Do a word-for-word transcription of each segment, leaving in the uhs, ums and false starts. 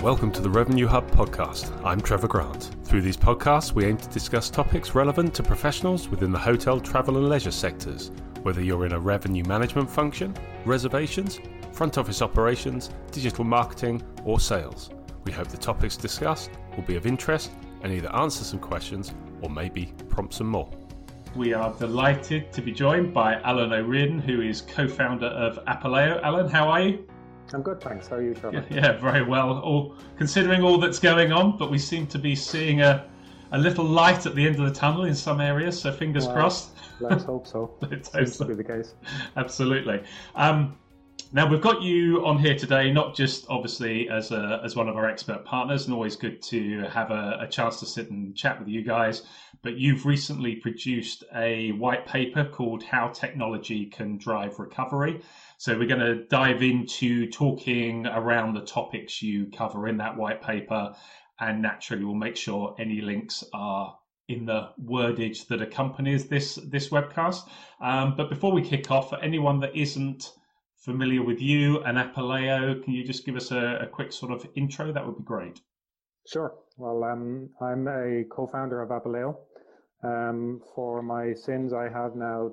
welcome to the Revenue Hub podcast. I'm Trevor Grant. Through these podcasts, we aim to discuss topics relevant to professionals within the hotel, travel and leisure sectors, whether you're in a revenue management function, reservations, front office operations, digital marketing or sales. We hope the topics discussed will be of interest and either answer some questions or maybe prompt some more. We are delighted to be joined by Alan O'Riordan, who is co-founder of Apaleo. Alan, how are you? I'm good, thanks. How are you, Trevor? Yeah, yeah, very well. All considering all that's going on, but we seem to be seeing a, a little light at the end of the tunnel in some areas. So fingers well, crossed. Let's hope so. Let's Seems hope so. to be the case. Absolutely. Um, now we've got you on here today, not just obviously as a, as one of our expert partners, and always good to have a, a chance to sit and chat with you guys. But you've recently produced a white paper called "How Technology Can Drive Recovery." So we're going to dive into talking around the topics you cover in that white paper, and naturally we'll make sure any links are in the wordage that accompanies this this webcast. Um, but before we kick off, for anyone that isn't familiar with you and Apaleo, can you just give us a, a quick sort of intro? That would be great. Sure. Well, um, I'm a co-founder of Apaleo. Um, for my sins, I have now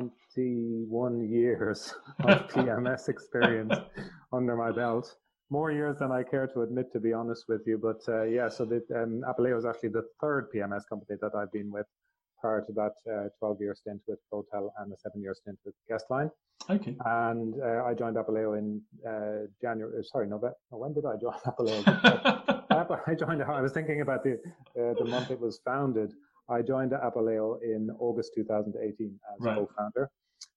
twenty-one years of P M S experience under my belt. More years than I care to admit, to be honest with you. But uh, yeah, so the, um, Apaleo is actually the third P M S company that I've been with. Prior to that, uh, twelve-year stint with Protel and a seven-year stint with Guestline. Okay. And uh, I joined Apaleo in uh, January. Sorry, November. When did I join Apaleo? I joined. I was thinking about the uh, the month it was founded. I joined Apaleo in August two thousand eighteen as right. co-founder.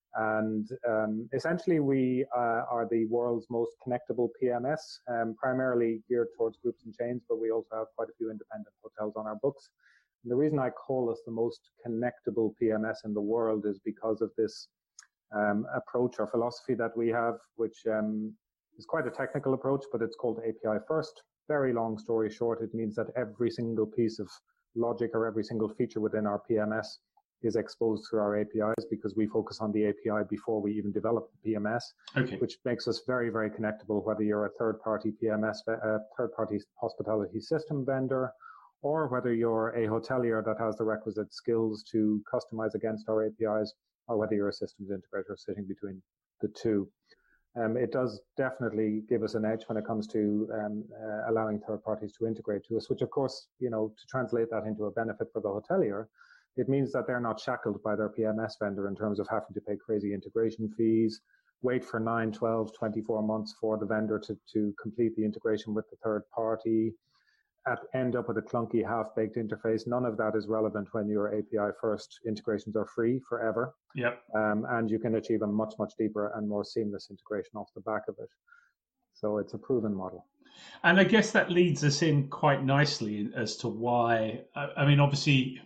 And um, essentially, we uh, are the world's most connectable P M S, um, primarily geared towards groups and chains, but we also have quite a few independent hotels on our books. And the reason I call us the most connectable P M S in the world is because of this um, approach or philosophy that we have, which um, is quite a technical approach, but it's called A P I first. Very long story short, it means that every single piece of logic or every single feature within our P M S is exposed through our A P Is because we focus on the A P I before we even develop the P M S, okay. which makes us very, very connectable, whether you're a third-party P M S, a third-party hospitality system vendor, or whether you're a hotelier that has the requisite skills to customize against our A P Is, or whether you're a systems integrator sitting between the two. Um, it does definitely give us an edge when it comes to um, uh, allowing third parties to integrate to us, which of course, you know, to translate that into a benefit for the hotelier, it means that they're not shackled by their P M S vendor in terms of having to pay crazy integration fees, wait for nine, twelve, twenty-four months for the vendor to, to complete the integration with the third party, at end up with a clunky half-baked interface. None of that is relevant when your A P I first integrations are free forever. Yep. Um, and you can achieve a much, much deeper and more seamless integration off the back of it. So it's a proven model. And I guess that leads us in quite nicely as to why, I mean, obviously,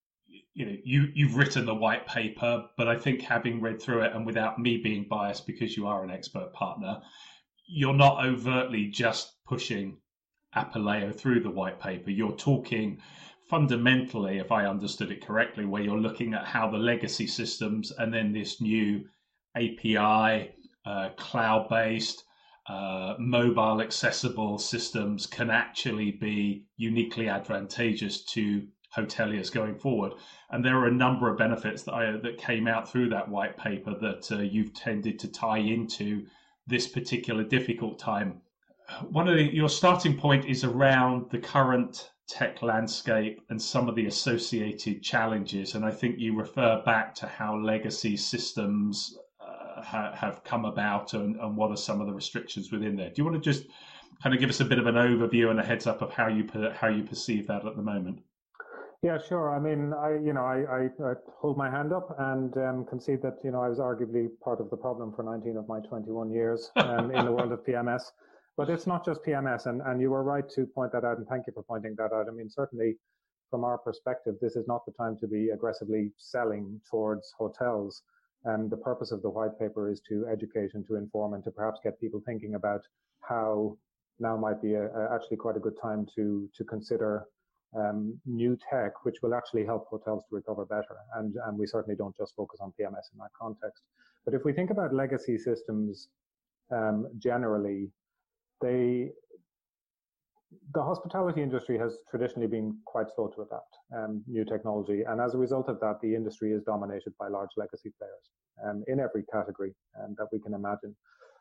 you know, you, you've written the white paper, but I think having read through it and without me being biased because you are an expert partner, you're not overtly just pushing Apaleo through the white paper. You're talking fundamentally, if I understood it correctly, where you're looking at how the legacy systems and then this new A P I, uh, cloud-based, uh, mobile accessible systems can actually be uniquely advantageous to hoteliers going forward. And there are a number of benefits that I, that came out through that white paper that uh, you've tended to tie into this particular difficult time. One of the, your starting point is around the current tech landscape and some of the associated challenges. And I think you refer back to how legacy systems uh, ha, have come about and, and what are some of the restrictions within there. Do you want to just kind of give us a bit of an overview and a heads up of how you how you perceive that at the moment? Yeah, sure. I mean, I, you know, I, I, I hold my hand up and um, concede that, you know, I was arguably part of the problem for nineteen of my twenty-one years um, in the world of P M S. But it's not just P M S, and, and you were right to point that out, and thank you for pointing that out. I mean, certainly from our perspective, this is not the time to be aggressively selling towards hotels. And the purpose of the white paper is to educate and to inform and to perhaps get people thinking about how now might be a, a, actually quite a good time to, to consider um, new tech, which will actually help hotels to recover better. And, and we certainly don't just focus on P M S in that context. But if we think about legacy systems um, generally, they the hospitality industry has traditionally been quite slow to adapt um, new technology, and as a result of that, the industry is dominated by large legacy players um, in every category um, that we can imagine.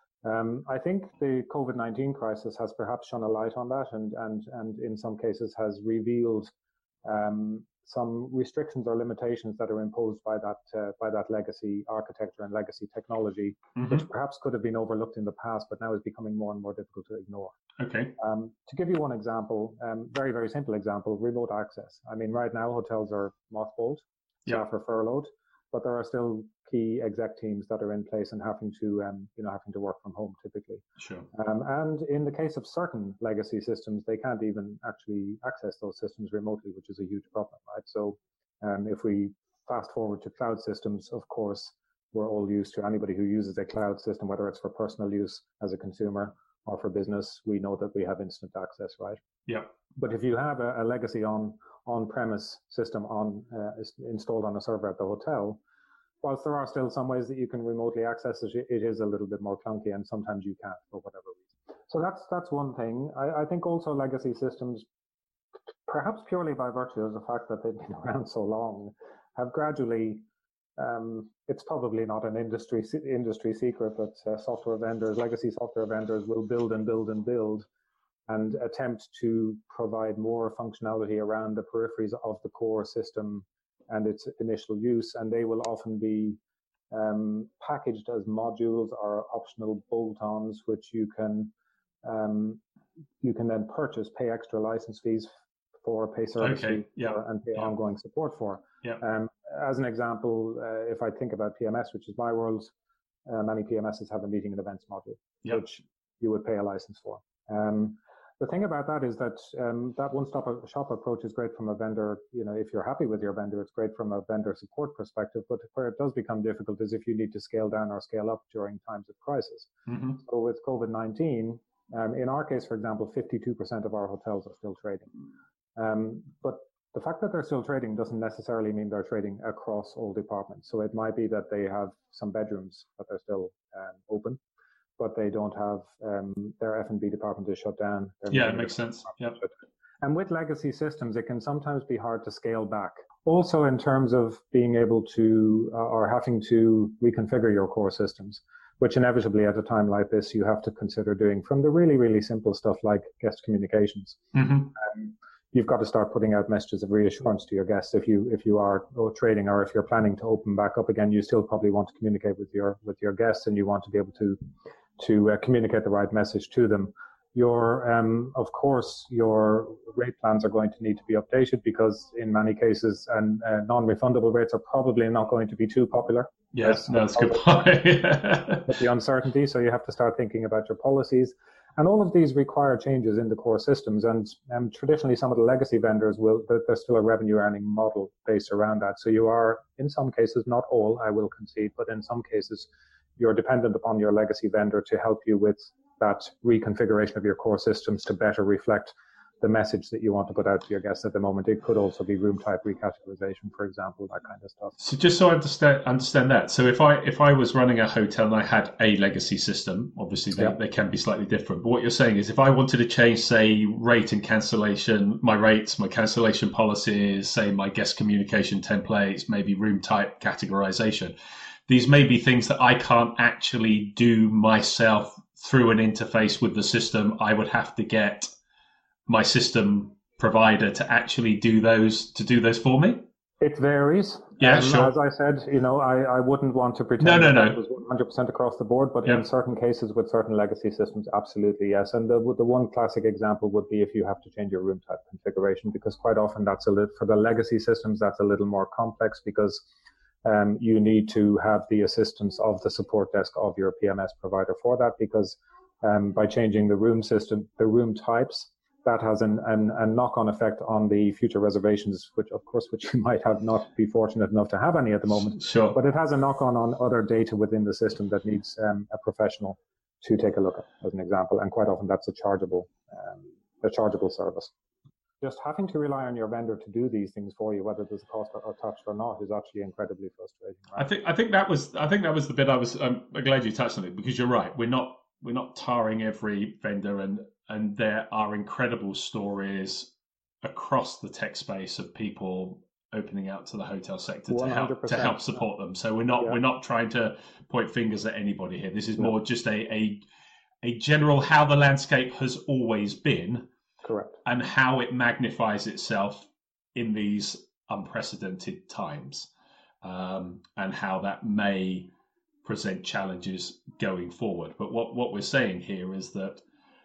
Um, I think the COVID nineteen crisis has perhaps shone a light on that, and and and in some cases has revealed um, some restrictions or limitations that are imposed by that uh, by that legacy architecture and legacy technology, mm-hmm. which perhaps could have been overlooked in the past, but now is becoming more and more difficult to ignore. Okay. Um, to give you one example, um, very very simple example, remote access. I mean, right now hotels are mothballed, staff yeah. are furloughed, but there are still key exec teams that are in place and having to, um, you know, having to work from home typically. Sure. Um, and in the case of certain legacy systems, they can't even actually access those systems remotely, which is a huge problem, right? So, um, if we fast forward to cloud systems, of course, we're all used to anybody who uses a cloud system, whether it's for personal use as a consumer or for business, we know that we have instant access, right? Yeah. But if you have a, a legacy on on-premise system on uh, installed on a server at the hotel, whilst there are still some ways that you can remotely access it, it is a little bit more clunky, and sometimes you can't for whatever reason. So that's that's one thing. I, I think also legacy systems, perhaps purely by virtue of the fact that they've been around so long, have gradually, um, it's probably not an industry industry secret, but uh, software vendors, legacy software vendors will build and build and build and attempt to provide more functionality around the peripheries of the core system and its initial use, and they will often be um, packaged as modules or optional bolt-ons, which you can um, you can then purchase, pay extra license fees for, pay service okay. fees yeah. for, and pay yeah. ongoing support for. Yeah. Um, as an example, uh, if I think about P M S, which is my world, uh, many P M Ss have a meeting and events module, yeah. which you would pay a license for. Um, The thing about that is that um, that one-stop shop approach is great from a vendor. You know, if you're happy with your vendor, it's great from a vendor support perspective. But where it does become difficult is if you need to scale down or scale up during times of crisis. Mm-hmm. So with COVID nineteen, um, in our case, for example, fifty-two percent of our hotels are still trading. Um, but the fact that they're still trading doesn't necessarily mean they're trading across all departments. So it might be that they have some bedrooms that are still um, open, but they don't have um, their F and B department is shut down. Yeah, it makes sense. Yep. And with legacy systems, it can sometimes be hard to scale back. Also, in terms of being able to uh, or having to reconfigure your core systems, which inevitably at a time like this you have to consider doing, from the really, really simple stuff like guest communications. Mm-hmm. Um, you've got to start putting out messages of reassurance to your guests. If you if you are trading or if you're planning to open back up again, you still probably want to communicate with your with your guests, and you want to be able to to uh, communicate the right message to them. Your, um, of course, your rate plans are going to need to be updated because in many cases, and uh, non-refundable rates are probably not going to be too popular. Yes, no, that's a good point. With the uncertainty, so you have to start thinking about your policies. And all of these require changes in the core systems. And um, traditionally, some of the legacy vendors will, there's still a revenue earning model based around that. So you are, in some cases, not all, I will concede, but in some cases, you're dependent upon your legacy vendor to help you with that reconfiguration of your core systems to better reflect the message that you want to put out to your guests at the moment. It could also be room type recategorization, for example, that kind of stuff. So just so I understand, understand that. So if I if I was running a hotel and I had a legacy system, obviously they, yeah. they can be slightly different. But what you're saying is if I wanted to change, say, rate and cancellation, my rates, my cancellation policies, say my guest communication templates, maybe room type categorization, these may be things that I can't actually do myself through an interface with the system. I would have to get my system provider to actually do those to do those for me. It varies. Yeah, um, sure. As I said, you know, I, I wouldn't want to pretend no, no, that no. it was one hundred percent across the board, but yeah. in certain cases with certain legacy systems, absolutely yes. And the the one classic example would be if you have to change your room type configuration, because quite often that's a little, for the legacy systems, that's a little more complex because um, you need to have the assistance of the support desk of your P M S provider for that, because um, by changing the room system, the room types, that has an, an, a knock-on effect on the future reservations, which of course, which you might have not be fortunate enough to have any at the moment. Sure. But it has a knock-on on other data within the system that needs um, a professional to take a look at, as an example. And quite often that's a chargeable, um, a chargeable service. Just having to rely on your vendor to do these things for you, whether there's a cost attached or not, is actually incredibly frustrating. Right? I think I think that was I think that was the bit I was. I'm glad you touched on it, because you're right. We're not we're not tarring every vendor and and there are incredible stories across the tech space of people opening out to the hotel sector to help to help support them. So we're not yeah. we're not trying to point fingers at anybody here. This is no. more just a, a a general how the landscape has always been, correct, and how it magnifies itself in these unprecedented times, um, and how that may present challenges going forward. But what what we're saying here is that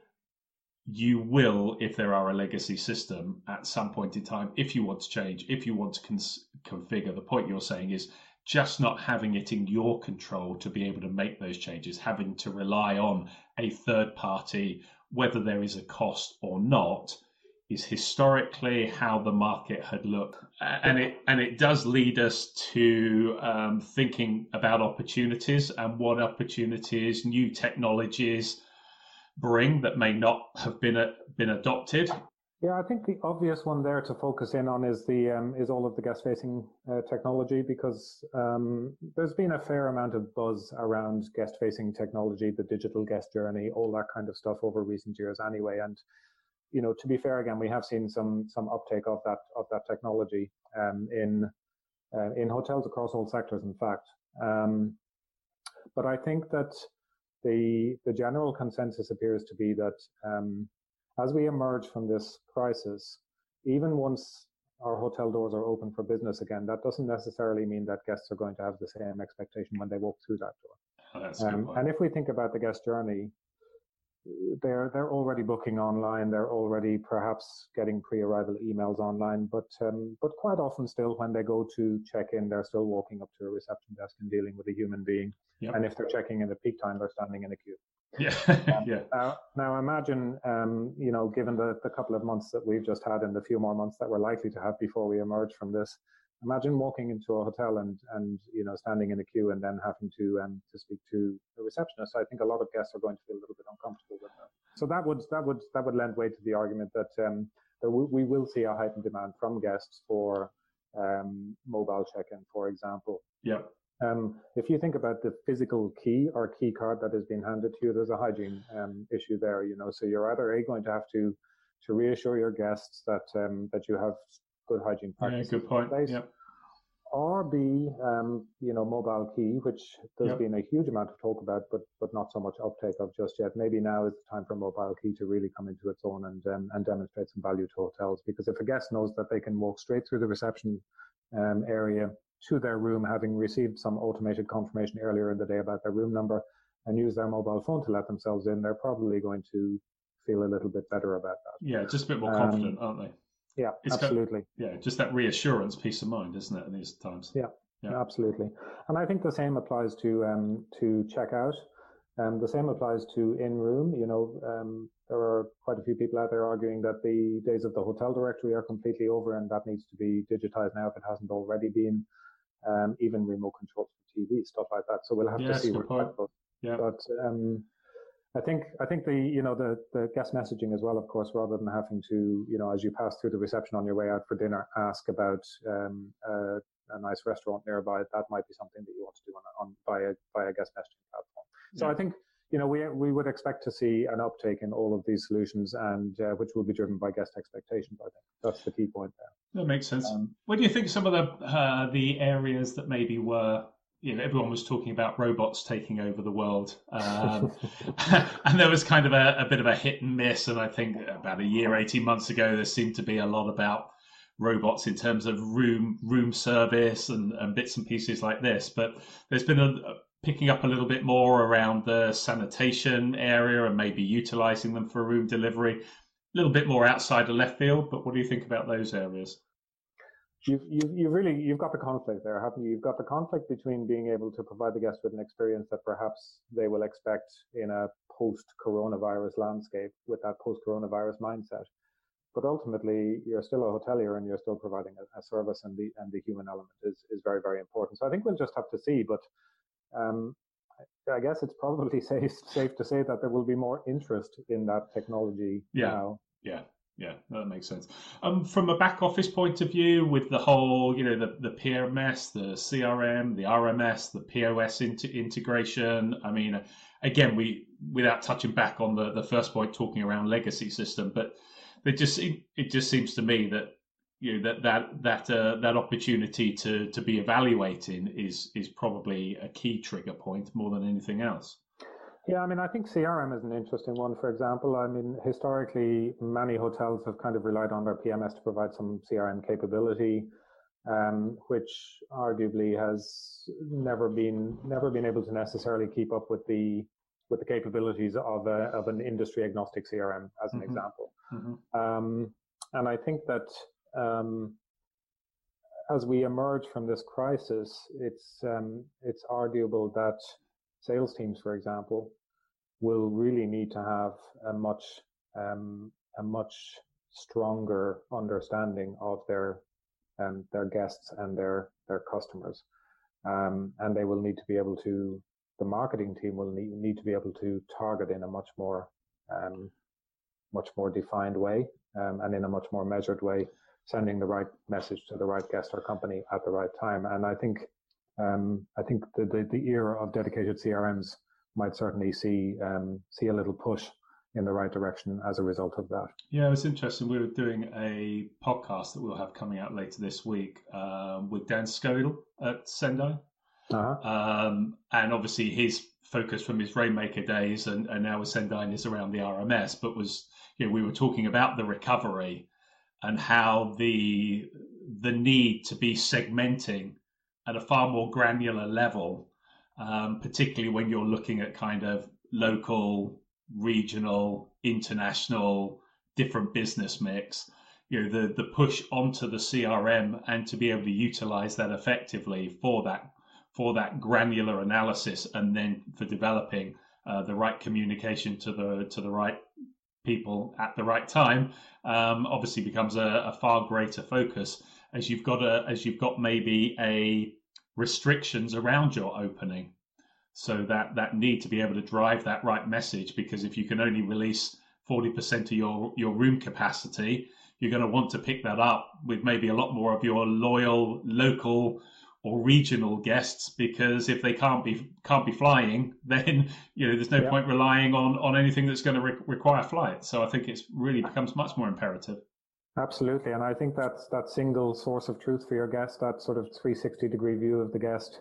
you will, if there are a legacy system at some point in time, if you want to change, if you want to cons- configure, the point you're saying is just not having it in your control to be able to make those changes, having to rely on a third party, whether there is a cost or not, is historically how the market had looked. And it and it does lead us to um, thinking about opportunities and what opportunities new technologies bring that may not have been a, been adopted. Yeah, I think the obvious one there to focus in on is the um, is all of the guest-facing uh, technology, because um, there's been a fair amount of buzz around guest-facing technology, the digital guest journey, all that kind of stuff over recent years anyway. And you know, to be fair, again, we have seen some some uptake of that of that technology um, in uh, in hotels across all sectors, in fact. Um, but I think that The, the general consensus appears to be that um, as we emerge from this crisis, even once our hotel doors are open for business again, that doesn't necessarily mean that guests are going to have the same expectation when they walk through that door. Oh, that's a good point. And if we think about the guest journey, they're they're already booking online. They're already perhaps getting pre-arrival emails online, but um, but quite often still when they go to check in, they're still walking up to a reception desk and dealing with a human being. Yep. And if they're checking in at peak time, they're standing in a queue. Yeah, um, yeah. Now, now imagine, um, you know, given the, the couple of months that we've just had and the few more months that we're likely to have before we emerge from this, imagine walking into a hotel and, and you know, standing in a queue and then having to um, to speak to a receptionist. I think a lot of guests are going to feel a little bit uncomfortable with that. So that would that would that would lend weight to the argument that um, there w- we will see a heightened demand from guests for um, mobile check-in, for example. Yeah. Um, if you think about the physical key or key card that has been handed to you, there's a hygiene um, issue there. You know, so you're either A, going to have to to reassure your guests that um, that you have good hygiene practices. Yeah, good point. Yep. Or B, um, you know, mobile key, which there's yep. been a huge amount of talk about, but but not so much uptake of just yet. Maybe now is the time for mobile key to really come into its own and um, and demonstrate some value to hotels. Because if a guest knows that they can walk straight through the reception um, area to their room, having received some automated confirmation earlier in the day about their room number, and use their mobile phone to let themselves in, they're probably going to feel a little bit better about that. Yeah, just a bit more confident, um, aren't they? Yeah, it's absolutely. Kind of, yeah, just that reassurance, peace of mind, isn't it, in these times? Yeah, yeah, absolutely. And I think the same applies to um, to checkout. Um, the same applies to in-room. You know, um, there are quite a few people out there arguing that the days of the hotel directory are completely over and that needs to be digitized now if it hasn't already been. Um, even remote controls for T V, stuff like that. So we'll have yes, to see what that goes. Yeah. But um, I think I think the you know the the guest messaging as well, of course, rather than having to you know as you pass through the reception on your way out for dinner, ask about um, uh, a nice restaurant nearby. That might be something that you want to do on, on via via guest messaging platform. So yeah. I think you know we we would expect to see an uptake in all of these solutions, and uh, which will be driven by guest expectations. I think that's the key point there. That makes sense. Um, what do you think some of the uh, the areas that maybe were, you know, everyone was talking about robots taking over the world, um, and there was kind of a, a bit of a hit and miss. And I think about a year, eighteen months ago, there seemed to be a lot about robots in terms of room room service and, and bits and pieces like this. But there's been a, a picking up a little bit more around the sanitation area and maybe utilizing them for room delivery. A little bit more outside of left field, but what do you think about those areas? You've, you've, you've really, you've got the conflict there, haven't you? You've got the conflict between being able to provide the guest with an experience that perhaps they will expect in a post-coronavirus landscape with that post-coronavirus mindset. But ultimately, you're still a hotelier and you're still providing a, a service, and the and the human element is, is very, very important. So I think we'll just have to see, but um, I guess it's probably safe safe to say that there will be more interest in that technology yeah. now. Yeah, yeah, that makes sense. Um, from a back office point of view, with the whole, you know, the, the P M S, the C R M, the R M S, the P O S inter- integration, I mean, again, we without touching back on the, the first point, talking around legacy system, but it just it just seems to me that you know that that that uh, that opportunity to to be evaluating is is probably a key trigger point more than anything else. Yeah, I mean, I think C R M is an interesting one. For example, I mean, historically, many hotels have kind of relied on their P M S to provide some C R M capability, um, which arguably has never been never been able to necessarily keep up with the with the capabilities of a, of an industry agnostic C R M, as an mm-hmm. example. Mm-hmm. Um, and I think that um, as we emerge from this crisis, it's um, it's arguable that sales teams, for example, will really need to have a much um, a much stronger understanding of their um, their guests and their their customers, um, and they will need to be able to. The marketing team will need, need to be able to target in a much more um, much more defined way um, and in a much more measured way, sending the right message to the right guest or company at the right time. And I think um, I think the, the the era of dedicated C R Ms might certainly see um, see a little push in the right direction as a result of that. Yeah, it's interesting. We were doing a podcast that we'll have coming out later this week um, with Dan Skodel at Sendai. Uh-huh. Um, and obviously his focus from his Rainmaker days and, and now with Sendai is around the R M S, but was, you know, we were talking about the recovery and how the the need to be segmenting at a far more granular level, um, particularly when you're looking at kind of local, regional, international, different business mix, you know, the, the push onto the C R M and to be able to utilize that effectively for that for that granular analysis and then for developing uh, the right communication to the to the right people at the right time, um, obviously becomes a, a far greater focus as you've got a as you've got maybe a restrictions around your opening. So that that need to be able to drive that right message, because if you can only release forty percent of your your room capacity, you're going to want to pick that up with maybe a lot more of your loyal local or regional guests, because if they can't be can't be flying, then you know there's no yeah. point relying on on anything that's going to re- require flight. So I think it's really becomes much more imperative. Absolutely, and I think that's that single source of truth for your guest, that sort of three sixty degree view of the guest,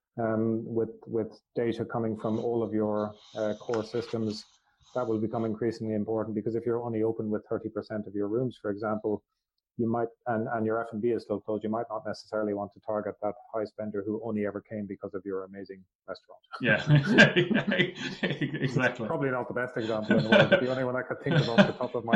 um, with with data coming from all of your uh, core systems, that will become increasingly important, because if you're only open with thirty percent of your rooms, for example, you might, and, and your F and B is still closed, you might not necessarily want to target that high spender who only ever came because of your amazing restaurant. Yeah, exactly. It's probably not the best example in the world, but the only one I could think of off the top of my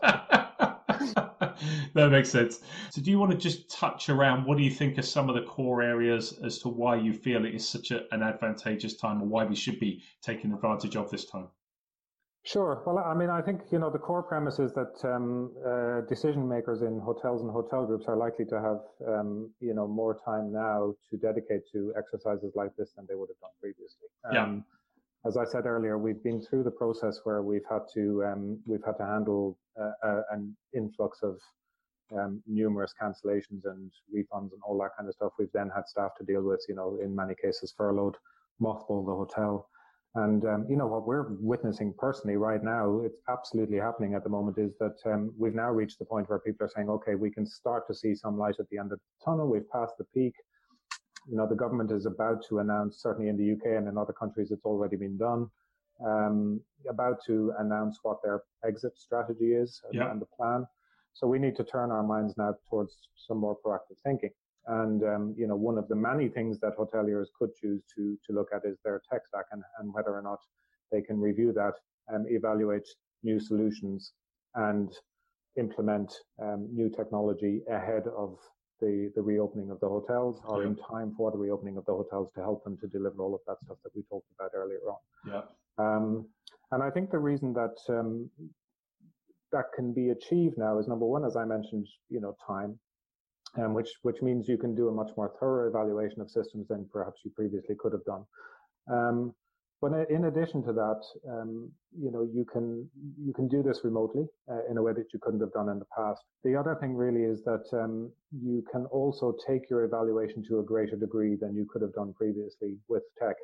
head. That makes sense. So do you want to just touch around, what do you think are some of the core areas as to why you feel it is such a, an advantageous time, or why we should be taking advantage of this time? Sure. Well, I mean, I think, you know, the core premise is that um, uh, decision makers in hotels and hotel groups are likely to have, um, you know, more time now to dedicate to exercises like this than they would have done previously. Um, yeah. As I said earlier, we've been through the process where we've had to um, we've had to handle uh, uh, an influx of um, numerous cancellations and refunds and all that kind of stuff. We've then had staff to deal with, you know, in many cases furloughed, mothballed the hotel. And, um, you know, what we're witnessing personally right now, it's absolutely happening at the moment, is that um, we've now reached the point where people are saying, okay, we can start to see some light at the end of the tunnel. We've passed the peak. You know, the government is about to announce, certainly in the U K and in other countries, it's already been done, um, about to announce what their exit strategy is and, yeah. and the plan. So we need to turn our minds now towards some more proactive thinking. And, um, you know, one of the many things that hoteliers could choose to to look at is their tech stack and, and whether or not they can review that and evaluate new solutions and implement um, new technology ahead of the, the reopening of the hotels, or yeah. in time for the reopening of the hotels, to help them to deliver all of that stuff that we talked about earlier on. Yeah. Um, and I think the reason that um, that can be achieved now is, number one, as I mentioned, you know, time. Um, which which means you can do a much more thorough evaluation of systems than perhaps you previously could have done. Um, but in addition to that, um, you know, you can you can do this remotely uh, in a way that you couldn't have done in the past. The other thing really is that um, you can also take your evaluation to a greater degree than you could have done previously with tech.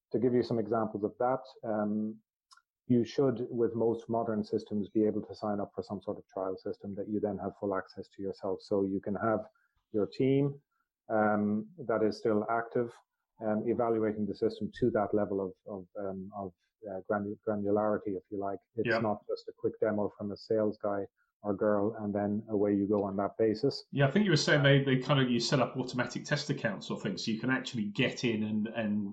to give you some examples of that, um, you should, with most modern systems, be able to sign up for some sort of trial system that you then have full access to yourself. So you can have your team um, that is still active, um, evaluating the system to that level of, of, um, of uh, granularity, if you like. It's yep. not just a quick demo from a sales guy or girl, and then away you go on that basis. Yeah, I think you were saying they, they kind of, you set up automatic test accounts or things, so you can actually get in and, and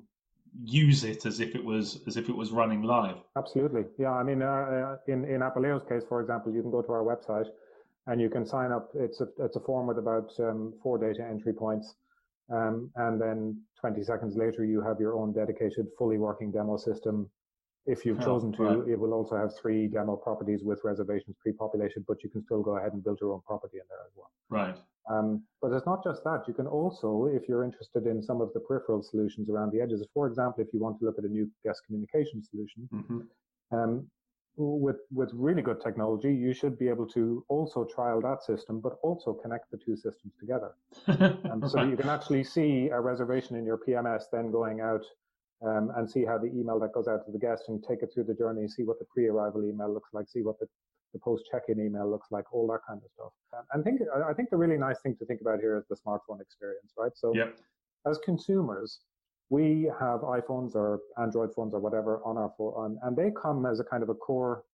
use it as if it was as if it was running live. Absolutely, yeah. I mean, uh, in in Apaleo's case, for example, you can go to our website and you can sign up. It's a it's a form with about um, four data entry points, um, and then twenty seconds later, you have your own dedicated, fully working demo system. If you've oh, chosen to, right. It will also have three demo properties with reservations pre-populated, but you can still go ahead and build your own property in there as well. Right. Um, but it's not just that. You can also, if you're interested in some of the peripheral solutions around the edges, for example, if you want to look at a new guest communication solution, mm-hmm. um, with with really good technology, you should be able to also trial that system, but also connect the two systems together. um, so that you can actually see a reservation in your P M S then going out um, and see how the email that goes out to the guest and take it through the journey, see what the pre-arrival email looks like, see what the the post-check-in email looks like, all that kind of stuff. And think, I think the really nice thing to think about here is the smartphone experience, right? So yep. as consumers, we have iPhones or Android phones or whatever on our phone, and they come as a kind of a core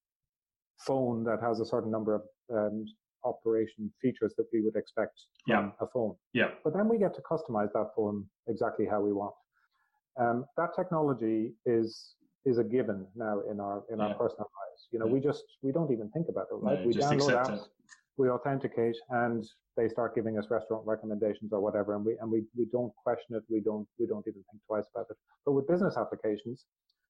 phone that has a certain number of um, operation features that we would expect from yep. a phone. Yeah. But then we get to customize that phone exactly how we want. Um, that technology is is a given now in our in yeah. our personal lives. You know, yeah. we just we don't even think about it, right? No, we just download apps, it. we authenticate, and they start giving us restaurant recommendations or whatever, and we and we, we don't question it. We don't we don't even think twice about it. But with business applications,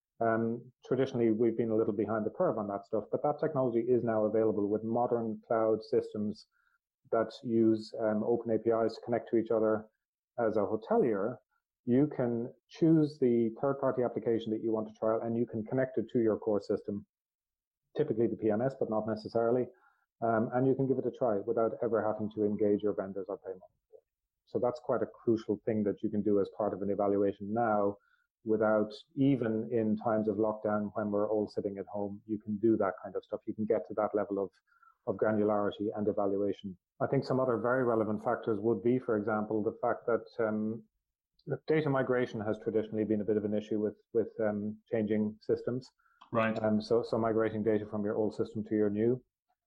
um, traditionally we've been a little behind the curve on that stuff. But that technology is now available with modern cloud systems that use um, open A P Is to connect to each other. As a hotelier, you can choose the third-party application that you want to trial, and you can connect it to your core system, typically the P M S, but not necessarily, um, and you can give it a try without ever having to engage your vendors or pay money for it. So that's quite a crucial thing that you can do as part of an evaluation now, without, even in times of lockdown when we're all sitting at home, you can do that kind of stuff. You can get to that level of of granularity and evaluation. I think some other very relevant factors would be, for example, the fact that um, data migration has traditionally been a bit of an issue with with um, changing systems. Right. Um, so so migrating data from your old system to your new.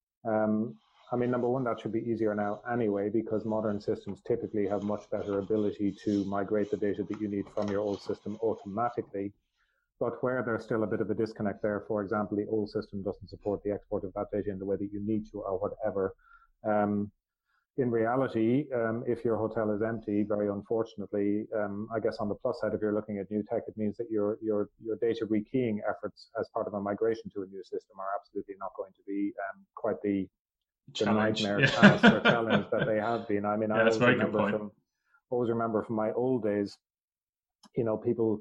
Um, I mean, number one, that should be easier now anyway, because modern systems typically have much better ability to migrate the data that you need from your old system automatically. But where there's still a bit of a disconnect there, for example, the old system doesn't support the export of that data in the way that you need to, or whatever. Um, in reality, um, if your hotel is empty, very unfortunately, um, I guess on the plus side, if you're looking at new tech, it means that your your your data rekeying efforts as part of a migration to a new system are absolutely not going to be um, quite the, the nightmare yeah. task or challenge that they have been. I mean, yeah, I always remember from always remember from my old days, you know, people.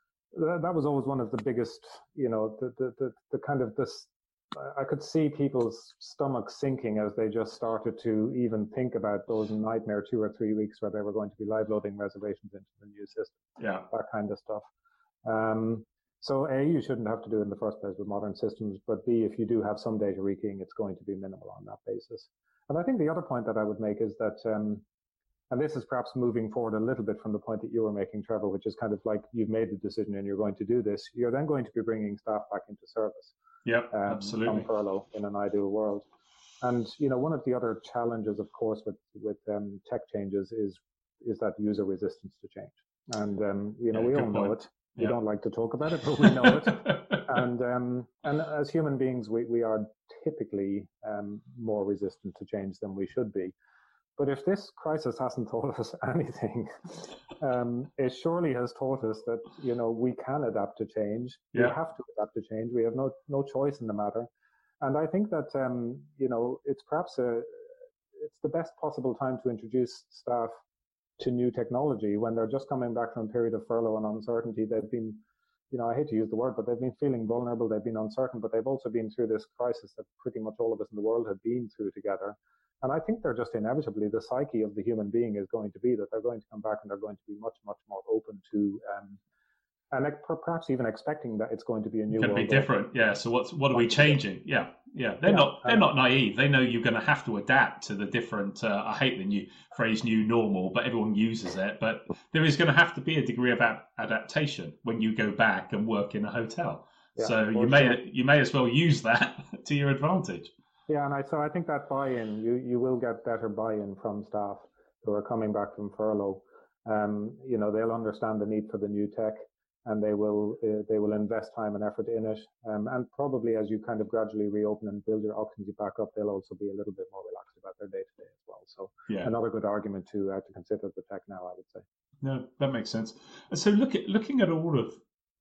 That was always one of the biggest, you know, the the the, the kind of this. I could see people's stomachs sinking as they just started to even think about those nightmare two or three weeks where they were going to be live loading reservations into the new system. Yeah, that kind of stuff. Um, so A, you shouldn't have to do it in the first place with modern systems, but B, if you do have some data rekeying, it's going to be minimal on that basis. And I think the other point that I would make is that. Um, And this is perhaps moving forward a little bit from the point that you were making, Trevor, which is kind of like you've made the decision and you're going to do this. You're then going to be bringing staff back into service. Yep, um, absolutely. On furlough in an ideal world. And, you know, one of the other challenges, of course, with, with um, tech changes is is that user resistance to change. And, um, you know, yeah, we all know point. it. We yep. don't like to talk about it, but we know it. and um, and as human beings, we, we are typically um, more resistant to change than we should be. But if this crisis hasn't taught us anything, um, it surely has taught us that, you know, we can adapt to change. Yeah. We have to adapt to change. We have no no choice in the matter. And I think that, um, you know, it's perhaps a, it's the best possible time to introduce staff to new technology when they're just coming back from a period of furlough and uncertainty. They've been, you know, I hate to use the word, but they've been feeling vulnerable. They've been uncertain, but they've also been through this crisis that pretty much all of us in the world have been through together. And I think they're just inevitably, the psyche of the human being is going to be that they're going to come back and they're going to be much, much more open to um, and like, perhaps even expecting that it's going to be a new Going to be different, order. Yeah. So what's what are we changing? Yeah, yeah. They're yeah, not they're not naive. They know you're going to have to adapt to the different. Uh, I hate the new phrase "new normal," but everyone uses it. But there is going to have to be a degree of ad- adaptation when you go back and work in a hotel. Yeah, so you may sure. you may as well use that to your advantage. Yeah, and I so I think that buy-in, you you will get better buy-in from staff who are coming back from furlough. Um, you know, they'll understand the need for the new tech, and they will uh, they will invest time and effort in it. Um, and probably as you kind of gradually reopen and build your occupancy back up, they'll also be a little bit more relaxed about their day to day as well. So yeah. Another good argument to uh, to consider the tech now, I would say. No, that makes sense. So look at looking at all of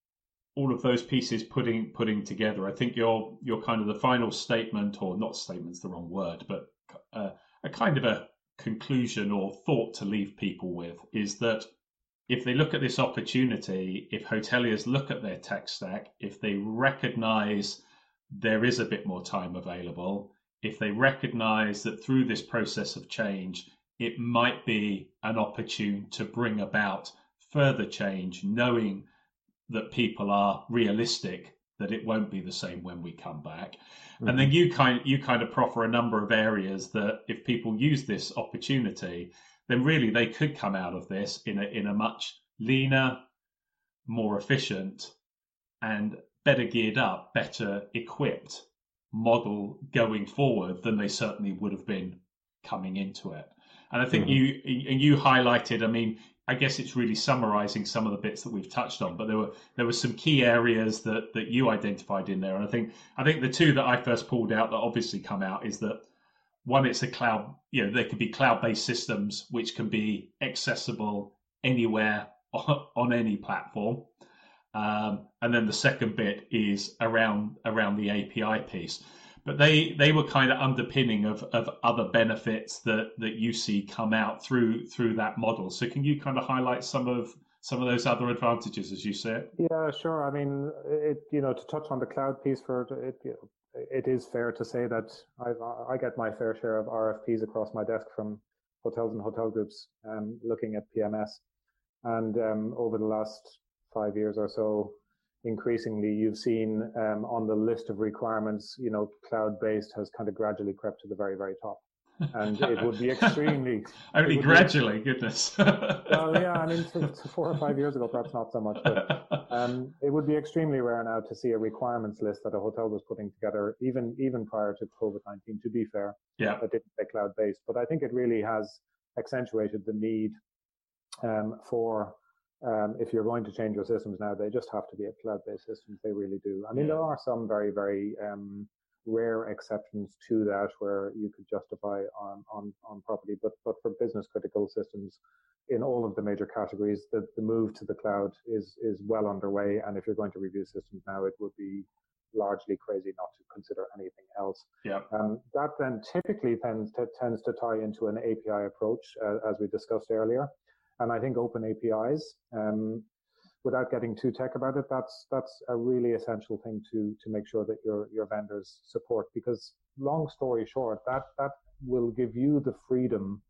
all of those pieces putting putting together, I think your your kind of the final statement, or not statement's the wrong word, but uh, a kind of a conclusion or thought to leave people with is that if they look at this opportunity, if hoteliers look at their tech stack, if they recognize there is a bit more time available, if they recognize that through this process of change, it might be an opportune to bring about further change, knowing that people are realistic that it won't be the same when we come back. Mm-hmm. And then you kind you kind of proffer a number of areas that if people use this opportunity, then really they could come out of this in a in a much leaner, more efficient, and better geared up, better equipped model going forward than they certainly would have been coming into it. And I think mm-hmm. you and you highlighted, I mean, I guess it's really summarizing some of the bits that we've touched on, but there were there were some key areas that that you identified in there. And I think I think the two that I first pulled out that obviously come out is that one, it's a cloud, you know, there could be cloud-based systems which can be accessible anywhere on, on any platform. Um, and then the second bit is around around the A P I piece. But they, they were kind of underpinning of, of other benefits that, that you see come out through through that model. So can you kind of highlight some of some of those other advantages as you see it? Yeah, sure. I mean, it you know to touch on the cloud piece for it, you know, it is fair to say that I I get my fair share of R F Ps across my desk from hotels and hotel groups um, looking at P M S, and um, over the last five years or so, increasingly you've seen um, on the list of requirements, you know, cloud-based has kind of gradually crept to the very, very top. And it would be extremely... Only gradually, be, goodness. Well, yeah, I mean, to, to four or five years ago, perhaps not so much, but um, it would be extremely rare now to see a requirements list that a hotel was putting together, even even prior to COVID nineteen, to be fair, yeah. that didn't say cloud-based. But I think it really has accentuated the need um, for... Um, if you're going to change your systems now, they just have to be a cloud-based systems. They really do. I mean, yeah. there are some very, very um, rare exceptions to that where you could justify on on, on property, but but for business critical systems, in all of the major categories, the, the move to the cloud is is well underway. And if you're going to review systems now, it would be largely crazy not to consider anything else. Yeah. Um, that then typically tends to tends to tie into an A P I approach, uh, as we discussed earlier. And I think open A P Is, um, without getting too tech about it, that's that's a really essential thing to to make sure that your your vendors support. Because long story short, that that will give you the freedom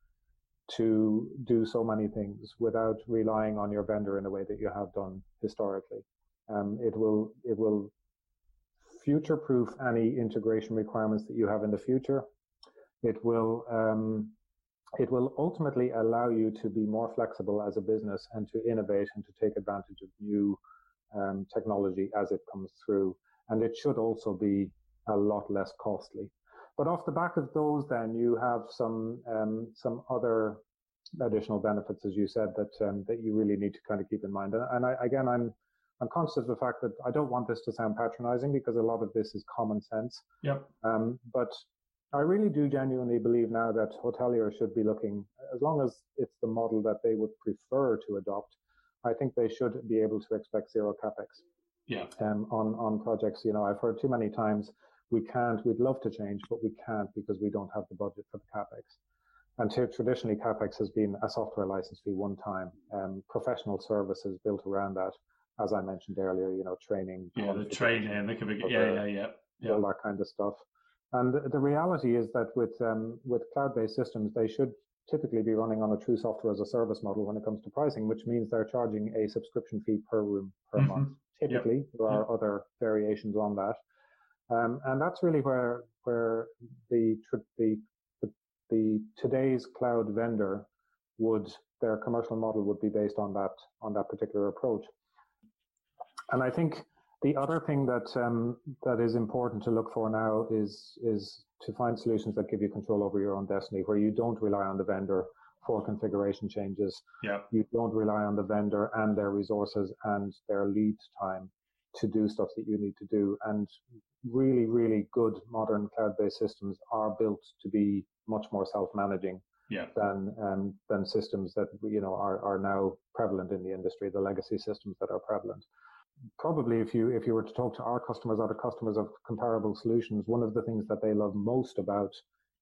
to do so many things without relying on your vendor in a way that you have done historically. Um, it will it will future-proof any integration requirements that you have in the future. It will um, It will ultimately allow you to be more flexible as a business and to innovate and to take advantage of new um, technology as it comes through. And it should also be a lot less costly. But off the back of those, then you have some um, some other additional benefits, as you said, that um, that you really need to kind of keep in mind. And I, again, I'm I'm conscious of the fact that I don't want this to sound patronizing because a lot of this is common sense. Yep. Um, but I really do genuinely believe now that hoteliers should be looking, as long as it's the model that they would prefer to adopt, I think they should be able to expect zero capex. Yeah. Um, on, on projects. You know, I've heard too many times, we can't, we'd love to change, but we can't because we don't have the budget for the capex. And t- traditionally, capex has been a software license fee one time, um, professional services built around that, as I mentioned earlier, you know, training. Yeah, the training, they could be, yeah, yeah, yeah, yeah. All that kind of stuff. And the reality is that with um, with cloud-based systems, they should typically be running on a true software as a service model when it comes to pricing, which means they're charging a subscription fee per room per mm-hmm. month. Typically, yep. there are yep. other variations on that, um, and that's really where where the, the the the today's cloud vendor would their commercial model would be based on that on that particular approach. And I think the other thing that um, that is important to look for now is is to find solutions that give you control over your own destiny, where you don't rely on the vendor for configuration changes. Yeah. You don't rely on the vendor and their resources and their lead time to do stuff that you need to do. And really, really good modern cloud-based systems are built to be much more self-managing yeah. than um, than systems that you know are are now prevalent in the industry, the legacy systems that are prevalent. Probably if you if you were to talk to our customers, other customers of comparable solutions, one of the things that they love most about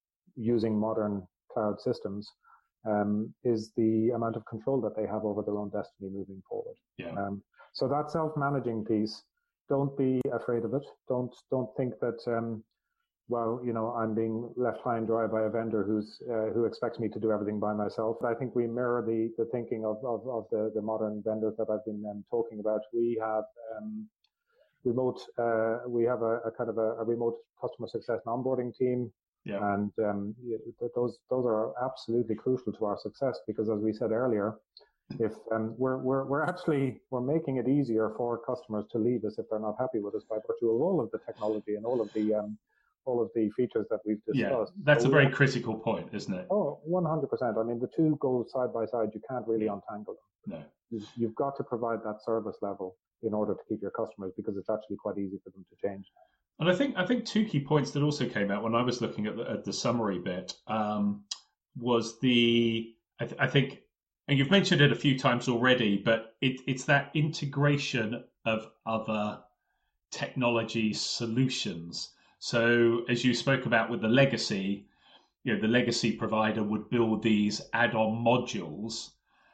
using modern cloud systems um, is the amount of control that they have over their own destiny moving forward. Yeah. Um, so that self-managing piece, don't be afraid of it. Don't don't think that um, well, you know, I'm being left high and dry by a vendor who's uh, who expects me to do everything by myself. I think we mirror the the thinking of of, of the, the modern vendors that I've been um, talking about. We have um, remote, uh, we have a, a kind of a, a remote customer success and onboarding team, yeah. and um, those those are absolutely crucial to our success because, as we said earlier, if um, we're we're we're actually we're making it easier for customers to leave us if they're not happy with us by virtue of all of the technology and all of the um, all of the features that we've discussed. Yeah, that's so a very have, critical point, isn't it? Oh, one hundred percent. I mean, the two go side by side. You can't really yeah. untangle No. them. You've, you've got to provide that service level in order to keep your customers because it's actually quite easy for them to change. And I think I think two key points that also came out when I was looking at the, at the summary bit um, was the, I, th- I think, and you've mentioned it a few times already, but it, it's that integration of other technology solutions. So as you spoke about with the legacy, you know, the legacy provider would build these add-on modules,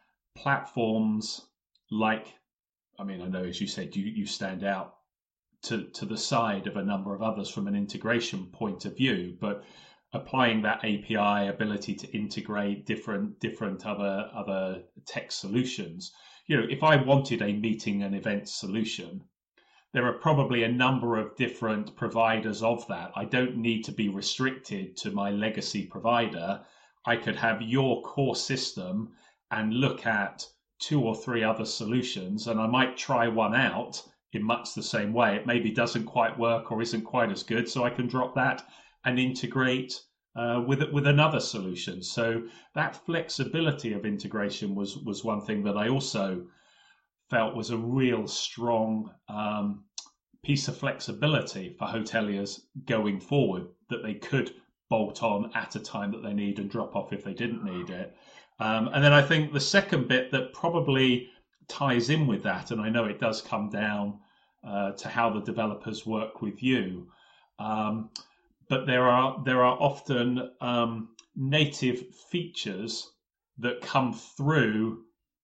platforms like, I mean, I know as you said, you, you stand out to, to the side of a number of others from an integration point of view, but applying that A P I ability to integrate different different other other tech solutions. You know, if I wanted a meeting and event solution, there are probably a number of different providers of that. I don't need to be restricted to my legacy provider. I could have your core system and look at two or three other solutions, and I might try one out in much the same way. It maybe doesn't quite work or isn't quite as good, so I can drop that and integrate uh, with with another solution. So that flexibility of integration was was one thing that I also felt was a real strong um, piece of flexibility for hoteliers going forward, that they could bolt on at a time that they need and drop off if they didn't need it. Um, and then I think the second bit that probably ties in with that, and I know it does come down uh, to how the developers work with you, um, but there are there are often um, native features that come through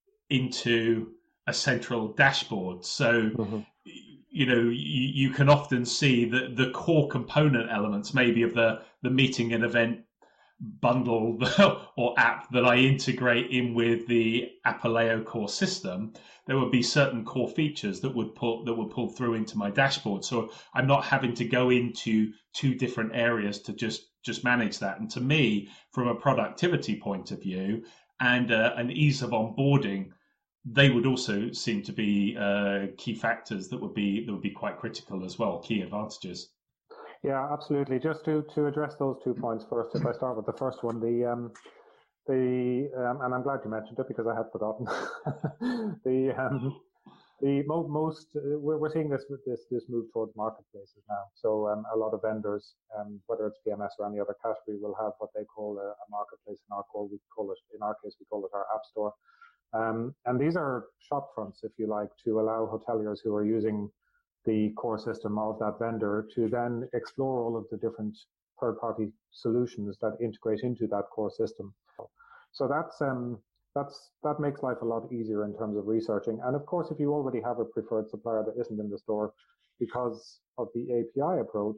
into a central dashboard. So, mm-hmm. you know, you, you can often see that the core component elements, maybe of the, the meeting and event bundle or app that I integrate in with the Apaleo core system, there would be certain core features that would pull that would pull through into my dashboard. So I'm not having to go into two different areas to just just manage that. And to me, from a productivity point of view and uh, an ease of onboarding, they would also seem to be uh, key factors that would be that would be quite critical as well, key advantages. Yeah, absolutely. Just to, to address those two points first, if I start with the first one, the um, the um, and I'm glad you mentioned it because I had forgotten. the um, the mo- most uh, we're, we're seeing this this this move towards marketplaces now. So um, a lot of vendors, um, whether it's P M S or any other category, will have what they call a, a marketplace. In our call, we call it in our case we call it our app store. Um, and these are shop fronts, if you like, to allow hoteliers who are using the core system of that vendor to then explore all of the different third-party solutions that integrate into that core system. So that's um, that's that makes life a lot easier in terms of researching. And of course, if you already have a preferred supplier that isn't in the store, because of the A P I approach,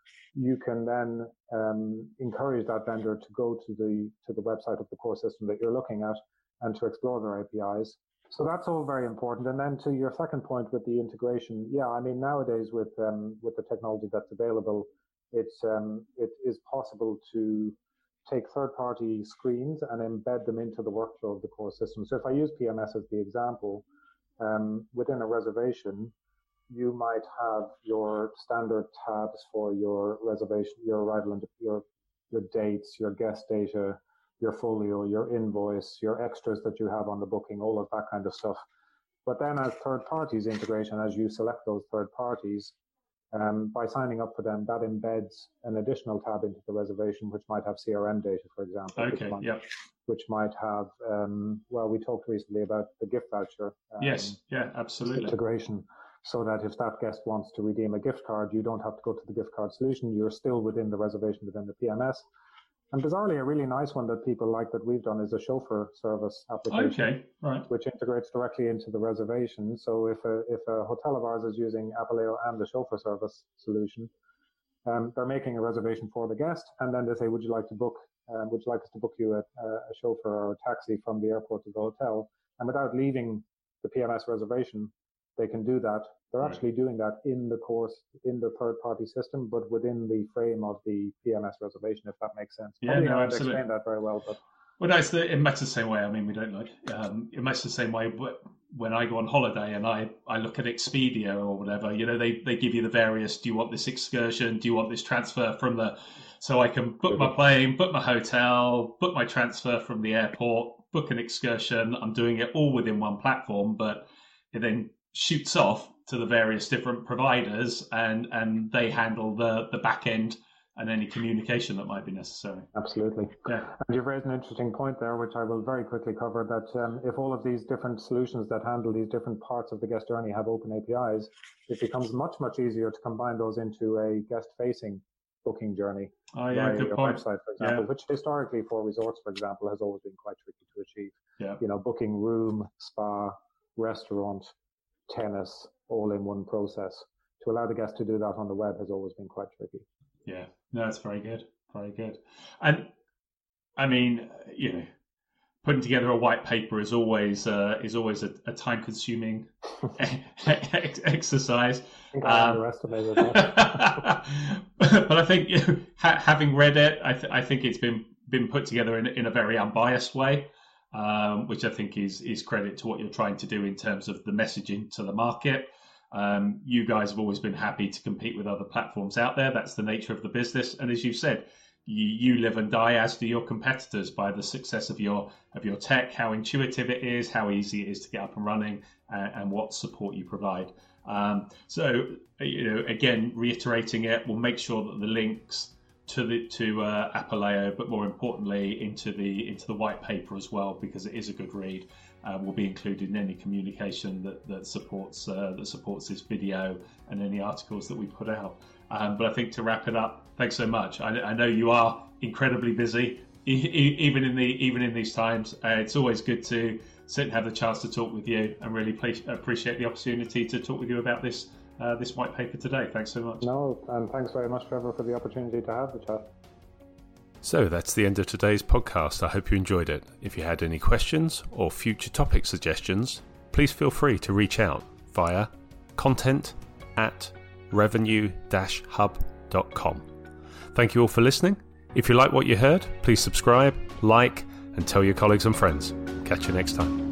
you can then um, encourage that vendor to go to the to the website of the core system that you're looking at and to explore their A P Is. So that's all very important. And then to your second point with the integration, yeah, I mean, nowadays with um, with the technology that's available, it's um, it is possible to take third-party screens and embed them into the workflow of the core system. So if I use P M S as the example, um, within a reservation, you might have your standard tabs for your reservation, your arrival, and your your dates, your guest data, your folio, your invoice, your extras that you have on the booking, all of that kind of stuff. But then as third parties integration, as you select those third parties, um, by signing up for them, that embeds an additional tab into the reservation, which might have C R M data, for example. Okay, which might, yep. Which might have, um, well, we talked recently about the gift voucher. Um, yes, yeah, absolutely. Integration. So that if that guest wants to redeem a gift card, you don't have to go to the gift card solution. You're still within the reservation within the P M S. And bizarrely, a really nice one that people like that we've done is a chauffeur service application, okay, right. which integrates directly into the reservation. So if a if a hotel of ours is using Apaleo and the chauffeur service solution, um, they're making a reservation for the guest, and then they say, "Would you like to book? Um, would you like us to book you a, a chauffeur or a taxi from the airport to the hotel?" And without leaving the P M S reservation, they can do that. They're right. actually doing that in the course, in the third-party system, but within the frame of the P M S reservation, if that makes sense. Yeah, Probably no, I absolutely. explained that very well, but well, no, it's the, it much the same way. I mean, we don't like um, it much the same way. When I go on holiday and I, I look at Expedia or whatever, you know, they, they give you the various. Do you want this excursion? Do you want this transfer from the? So I can book my plane, book my hotel, book my transfer from the airport, book an excursion. I'm doing it all within one platform, but it then shoots off to the various different providers, and, and they handle the, the back end and any communication that might be necessary. Absolutely. Yeah. And you've raised an interesting point there, which I will very quickly cover, that um, if all of these different solutions that handle these different parts of the guest journey have open A P Is, it becomes much, much easier to combine those into a guest-facing booking journey. Oh, yeah, via good your point. website, for example, Yeah. which historically for resorts, for example, has always been quite tricky to achieve. Yeah. You know, booking room, spa, restaurant, tennis, all in one process. To allow the guest to do that on the web has always been quite tricky. Yeah, no, it's very good, very good. And I mean, you know, putting together a white paper is always uh, is always a, a time-consuming exercise. I think I um, underestimated that. But I think, you know, ha- having read it, I, th- I think it's been been put together in in a very unbiased way, um, which I think is is credit to what you're trying to do in terms of the messaging to the market. Um, you guys have always been happy to compete with other platforms out there. That's the nature of the business. And as you said, you, you live and die, as do your competitors, by the success of your of your tech, how intuitive it is, how easy it is to get up and running, uh, and what support you provide. Um, so, you know, again, reiterating it, we'll make sure that the links to the to uh, Apaleo, but more importantly into the into the white paper as well, because it is a good read. Uh, will be included in any communication that that supports uh, that supports this video and any articles that we put out. Um, but I think to wrap it up, thanks so much. I, I know you are incredibly busy, e- e- even in the even in these times. Uh, it's always good to sit and have the chance to talk with you, and really play, appreciate the opportunity to talk with you about this uh, this white paper today. Thanks so much. No, and thanks very much, Trevor, for the opportunity to have the chat. So that's the end of today's podcast. I hope you enjoyed it. If you had any questions or future topic suggestions, please feel free to reach out via content at revenue dash hub dot com. Thank you all for listening. If you like what you heard, please subscribe, like, and tell your colleagues and friends. Catch you next time.